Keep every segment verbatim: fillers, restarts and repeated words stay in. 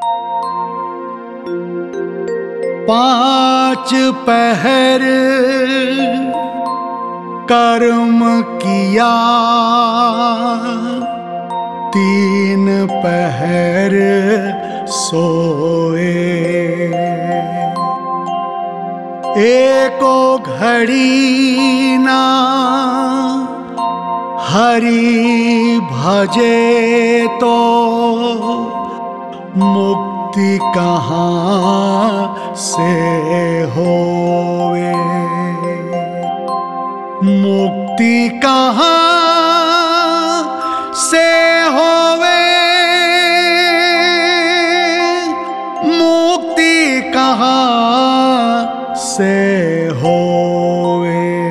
पांच पहर कर्म किया, तीन पहर सोए। एको घड़ी ना हरि भजे तो मुक्ति कहाँ से होवे। मुक्ति कहाँ से होवे, मुक्ति कहाँ से होवे।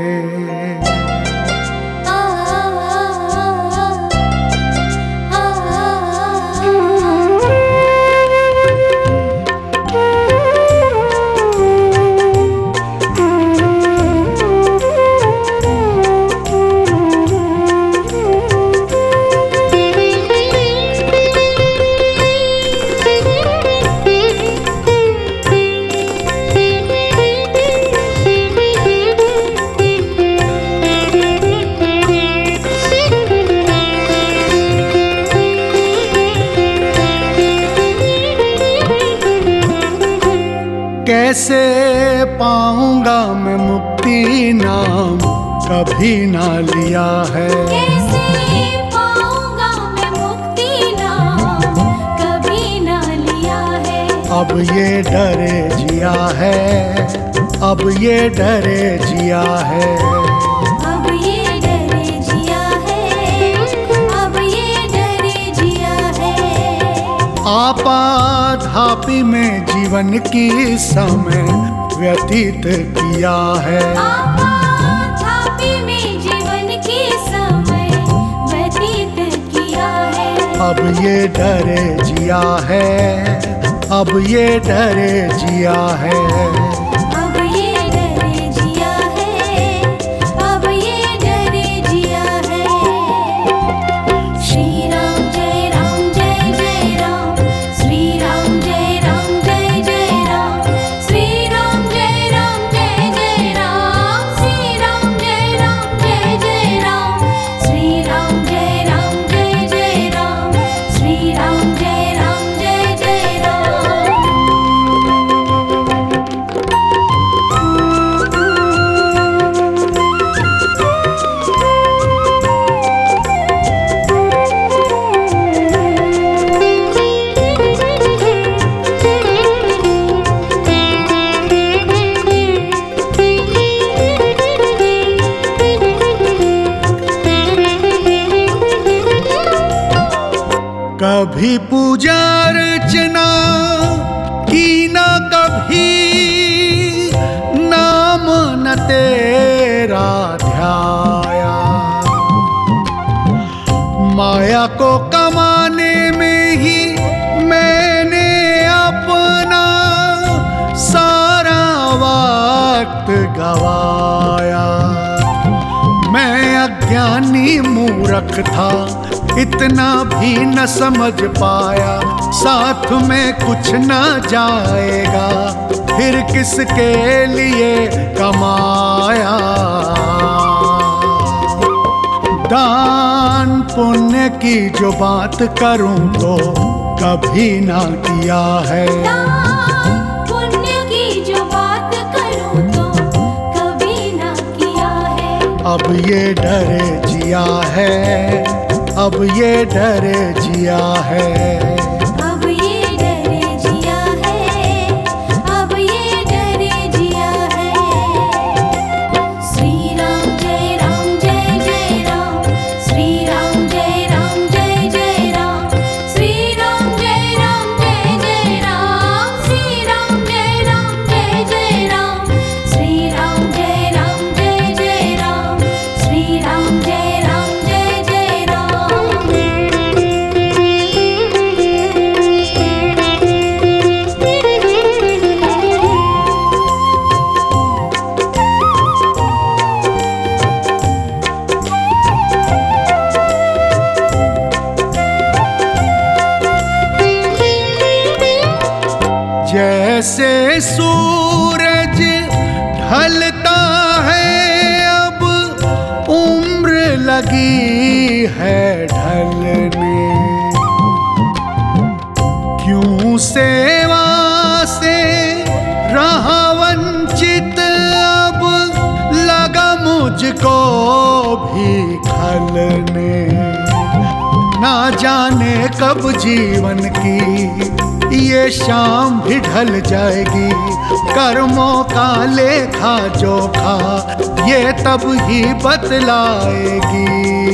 कैसे पाऊंगा मैं मुक्ति, नाम कभी ना लिया है। कैसे पाऊंगा मैं मुक्ति, नाम कभी ना लिया है। अब ये डरे जिया है, अब ये डरे जिया है। अब ये डरे जिया है, अब ये डरे जिया है। आपाधापी में जीवन की समय व्यतीत किया है। आपाधापी में जीवन की समय व्यतीत किया है। अब ये डरे जिया है, अब ये डरे जिया है। अब ये डरे जिया है, अब ये डरे जिया है। श्री राम जय राम जय जय राम, श्री राम जय राम जय जय राम, श्री राम जय राम जय जय राम, श्री राम जय राम जय जय राम, श्री राम जय राम जय जय राम, श्री राम जय राम जय जय राम। कभी पूजा अर्चना की न कभी, नाम न तेरा ध्याया। माया को कमाने में ही मैंने अपना सारा वक्त गवाया। मैं अज्ञानी मूर्ख था, इतना भी न समझ पाया। साथ में कुछ न जाएगा, फिर किसके लिए कमाया। दान पुण्य की जो बात करूं तो कभी ना किया है। दान पुण्य की जो बात करूं तो कभी ना किया है। अब ये डरे जिया है, अब ये डरे जिया है। अब ये डरे जिया है, अब ये डरे जिया है। श्री राम जय राम जय जय राम, श्री राम जय राम जय जय राम, श्री राम जय राम जय जय राम, श्री राम जय राम जय जय राम, श्री राम जय राम जय जय राम, श्री राम जय राम जय जय राम। जैसे सूरज ढलता है अब उम्र लगी है ढलने, क्यों सेवा से रहा वंचित अब लगा मुझको भी खलने। ना जाने कब जीवन की ये शाम भी ढल जाएगी, कर्मों का लेखा जोखा ये तब ही बतलाएगी।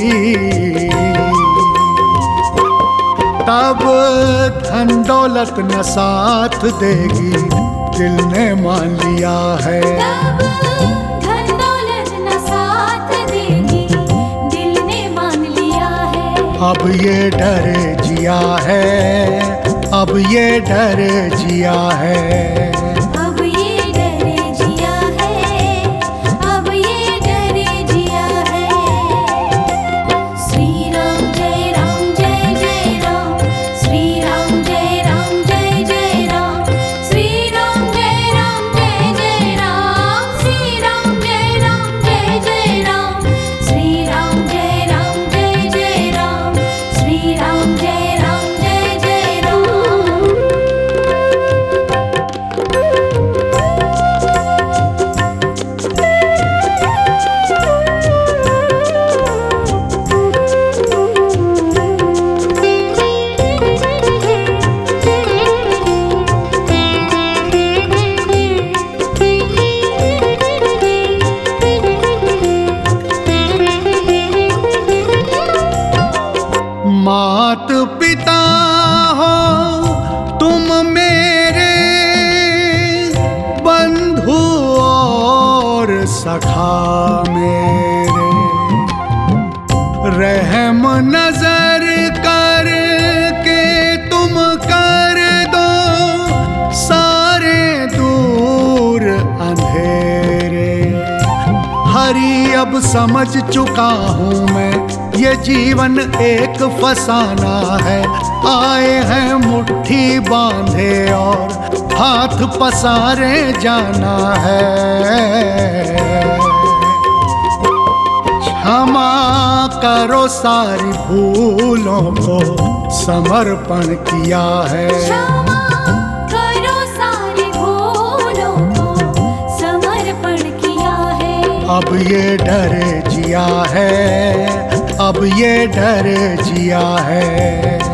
तब धन दौलत न साथ देगी, दिल ने मान लिया है। तब धन दौलत न साथ देगी, दिल ने मान लिया है। अब ये डर जिया है, अब ये डर जिया है। अब ये डर जिया है, अब ये डर जिया है। श्री राम जय राम जय जय राम, श्री राम जय राम जय जय राम, श्री राम जय राम जय जय राम, श्री राम जय राम जय जय राम, श्री राम जय राम जय जय राम, श्री राम जय राम जय जय राम। मात पिता हो तुम मेरे, बंधु और सखा मेरे, रहम नजर करके तुम कर दो सारे दूर अंधेरे। हरी अब समझ चुका हूँ मैं, ये जीवन एक फसाना है। आए हैं मुट्ठी बांधे और हाथ पसारे जाना है। क्षमा करो सारी भूलों को समर्पण किया है। क्षमा करो सारी भूलों को समर्पण किया है। अब ये डर जिया है, अब ये डर जिया है।